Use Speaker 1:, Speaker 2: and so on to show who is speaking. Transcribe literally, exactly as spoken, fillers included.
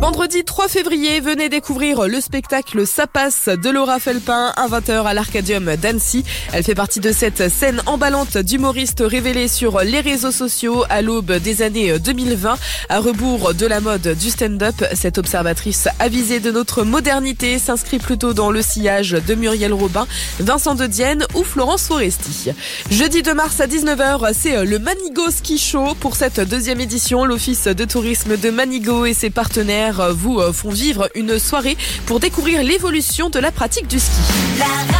Speaker 1: Vendredi trois février, venez découvrir le spectacle Ça passe de Laura Felpin à vingt heures à l'Arcadium d'Annecy. Elle fait partie de cette scène emballante d'humoristes révélés sur les réseaux sociaux à l'aube des années deux mille vingt. À rebours de la mode du stand-up, cette observatrice avisée de notre modernité s'inscrit plutôt dans le sillage de Muriel Robin, Vincent De Dienne ou Florence Foresti. Jeudi deux mars à dix-neuf heures, c'est le Manigo Ski Show. Pour cette deuxième édition, l'Office de tourisme de Manigo et ses partenaires vous font vivre une soirée pour découvrir l'évolution de la pratique du ski.